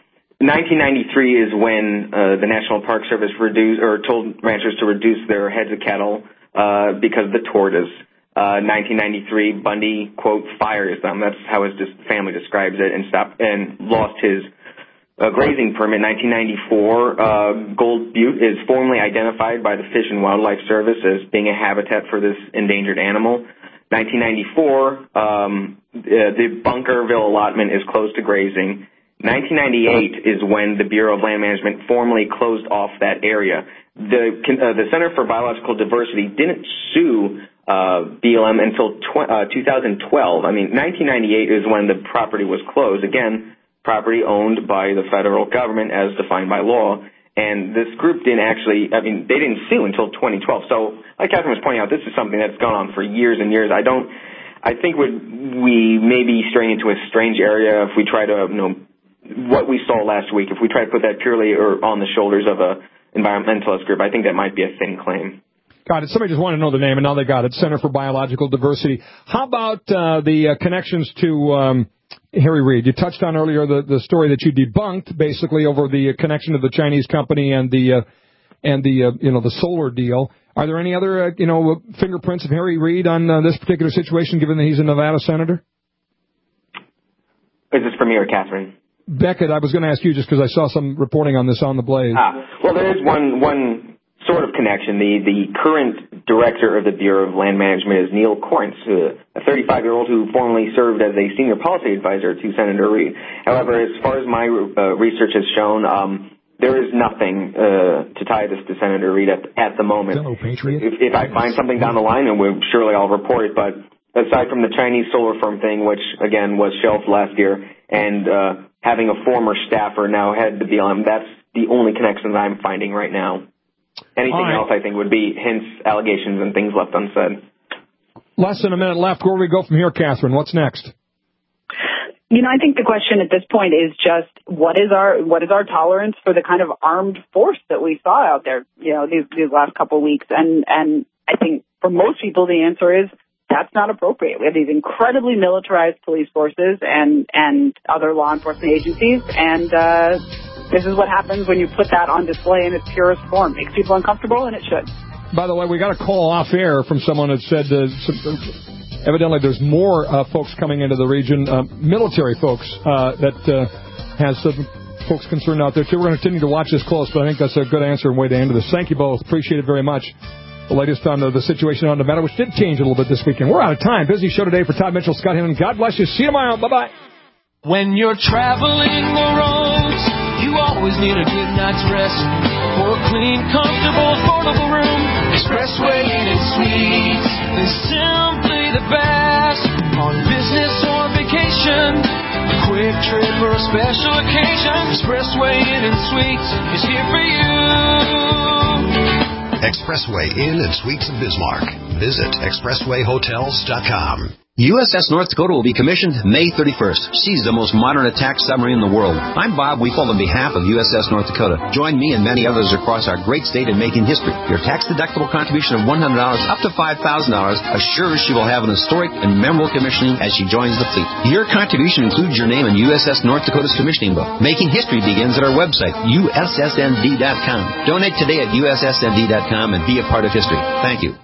1993 is when the National Park Service told ranchers to reduce their heads of cattle because of the tortoise. 1993, Bundy, quote, fires them. That's how his family describes it, and lost his grazing permit. 1994, Gold Butte is formally identified by the Fish and Wildlife Service as being a habitat for this endangered animal. 1994, the Bunkerville allotment is closed to grazing. 1998 is when the Bureau of Land Management formally closed off that area. The Center for Biological Diversity didn't sue BLM until 2012. I mean, 1998 is when the property was closed. Again, property owned by the federal government as defined by law. And this group they didn't sue until 2012. So, like Catherine was pointing out, this is something that's gone on for years and years. I think we may be straying into a strange area if we try to, what we saw last week, if we try to put that purely on the shoulders of a environmentalist group. I think that might be a thin claim. Got it. Somebody just wanted to know the name, and now they got it. Center for Biological Diversity. How about the connections to Harry Reid? You touched on earlier the story that you debunked, basically over the connection of the Chinese company and the solar deal. Are there any other fingerprints of Harry Reid on this particular situation, given that he's a Nevada senator? Is this for me or Catherine? Beckett, I was going to ask you just because I saw some reporting on this on the Blaze. Well, there is one sort of connection. The current director of the Bureau of Land Management is Neil Korntz, a 35-year-old who formerly served as a senior policy advisor to Senator Reid. However, as far as my research has shown, there is nothing to tie this to Senator Reid at the moment. If I find something down the line, then surely I'll report it. But aside from the Chinese solar firm thing, which, again, was shelved last year, and having a former staffer now head the BLM, that's the only connection that I'm finding right now. Anything else, I think, would be hints, allegations, and things left unsaid. Less than a minute left. Where do we go from here, Catherine? What's next? I think the question at this point is just what is our tolerance for the kind of armed force that we saw out there, these last couple of weeks? And I think for most people the answer is that's not appropriate. We have these incredibly militarized police forces and other law enforcement agencies, and this is what happens when you put that on display in its purest form. Makes people uncomfortable, and it should. By the way, we got a call off air from someone that said evidently there's more folks coming into the region, military folks, that has some folks concerned out there, too. We're going to continue to watch this close, but I think that's a good answer and way to end this. Thank you both. Appreciate it very much. The latest on the situation on Nevada, which did change a little bit this weekend. We're out of time. Busy show today for Todd Mitchell, Scott Hinton. God bless you. See you tomorrow. Bye-bye. When you're traveling the roads, you always need a good night's rest. For a clean, comfortable, affordable room, Expressway Inn and Suites is simply the best. On business or vacation, a quick trip or a special occasion, Expressway Inn and Suites is here for you. Expressway Inn and Suites in Bismarck. Visit expresswayhotels.com. USS North Dakota will be commissioned May 31st. She's the most modern attack submarine in the world. I'm Bob Weefold on behalf of USS North Dakota. Join me and many others across our great state in making history. Your tax-deductible contribution of $100 up to $5,000 assures she will have an historic and memorable commissioning as she joins the fleet. Your contribution includes your name in USS North Dakota's commissioning book. Making history begins at our website, ussnd.com. Donate today at ussnd.com and be a part of history. Thank you.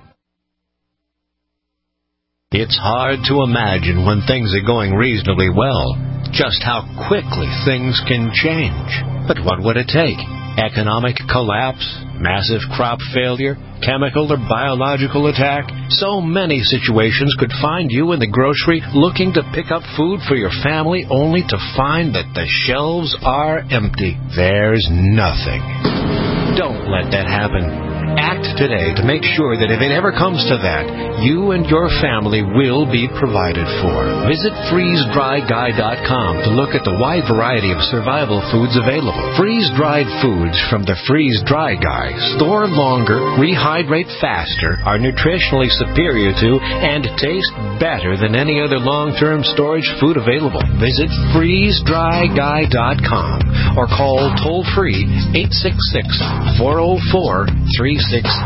It's hard to imagine when things are going reasonably well, just how quickly things can change. But what would it take? Economic collapse? Massive crop failure? Chemical or biological attack? So many situations could find you in the grocery looking to pick up food for your family only to find that the shelves are empty. There's nothing. Don't let that happen. Act today to make sure that if it ever comes to that, you and your family will be provided for. Visit freezedryguy.com to look at the wide variety of survival foods available. Freeze-dried foods from the Freeze Dry Guy store longer, rehydrate faster, are nutritionally superior to, and taste better than any other long-term storage food available. Visit freezedryguy.com or call toll-free 866-404-3663.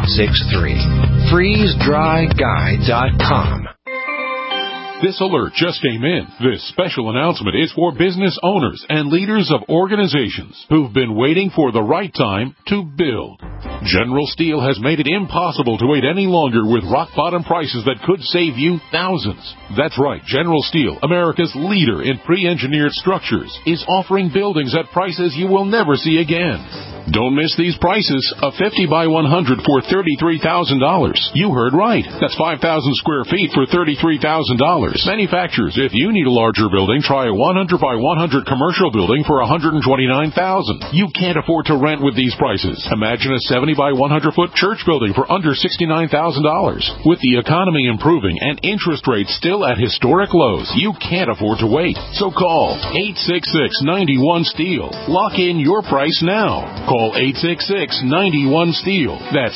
FreezeDryGuy.com. This alert just came in. This special announcement is for business owners and leaders of organizations who've been waiting for the right time to build. General Steel has made it impossible to wait any longer with rock-bottom prices that could save you thousands. That's right. General Steel, America's leader in pre-engineered structures, is offering buildings at prices you will never see again. Don't miss these prices. A 50 by 100 for $33,000. You heard right. That's 5,000 square feet for $33,000. Manufacturers, if you need a larger building, try a 100 by 100 commercial building for $129,000. You can't afford to rent with these prices. Imagine a 70 by 100 foot church building for under $69,000. With the economy improving and interest rates still at historic lows, you can't afford to wait. So call 866-91-STEEL. Lock in your price now. Call 866-91-STEEL. That's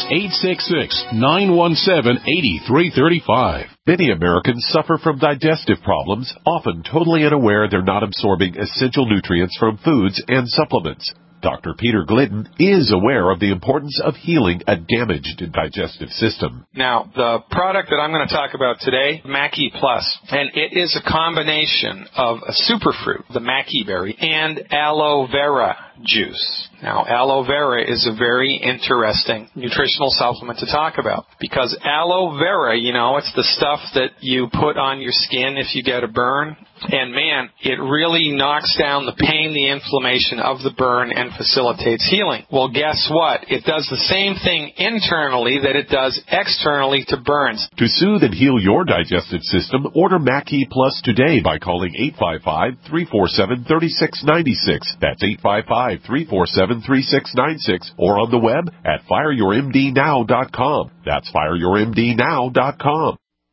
866-917-8335. Many Americans suffer from digestive problems, often totally unaware they're not absorbing essential nutrients from foods and supplements. Dr. Peter Glidden is aware of the importance of healing a damaged digestive system. Now, the product that I'm going to talk about today, Mackey Plus, and it is a combination of a superfruit, the Mackey berry, and aloe vera juice. Now, aloe vera is a very interesting nutritional supplement to talk about because aloe vera, you know, it's the stuff that you put on your skin if you get a burn. And, man, it really knocks down the pain, the inflammation of the burn and facilitates healing. Well, guess what? It does the same thing internally that it does externally to burns. To soothe and heal your digestive system, order Mackey Plus today by calling 855-347-3696. That's 855-347-3696 or on the web at fireyourmdnow.com. That's fireyourmdnow.com.